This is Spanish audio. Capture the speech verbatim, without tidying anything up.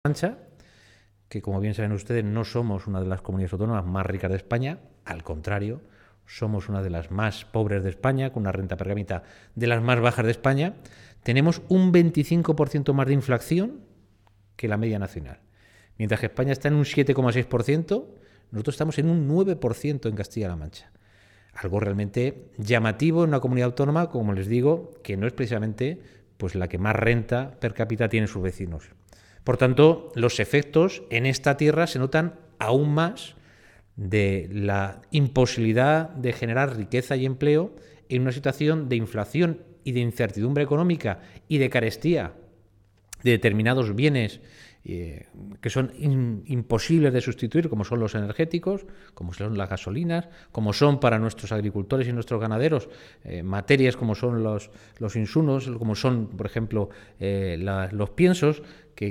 Mancha, que como bien saben ustedes no somos una de las comunidades autónomas más ricas de España, al contrario, somos una de las más pobres de España, con una renta per cápita de las más bajas de España, tenemos un veinticinco por ciento más de inflación que la media nacional. Mientras que España está en un siete coma seis por ciento, nosotros estamos en un nueve por ciento en Castilla-La Mancha. Algo realmente llamativo en una comunidad autónoma, como les digo, que no es precisamente pues, la que más renta per cápita tienen sus vecinos. Por tanto, los efectos en esta tierra se notan aún más de la imposibilidad de generar riqueza y empleo en una situación de inflación y de incertidumbre económica y de carestía de determinados bienes eh, que son in, imposibles de sustituir, como son los energéticos, como son las gasolinas, como son para nuestros agricultores y nuestros ganaderos eh, materias como son los, los insumos, como son, por ejemplo, eh, la, los piensos, que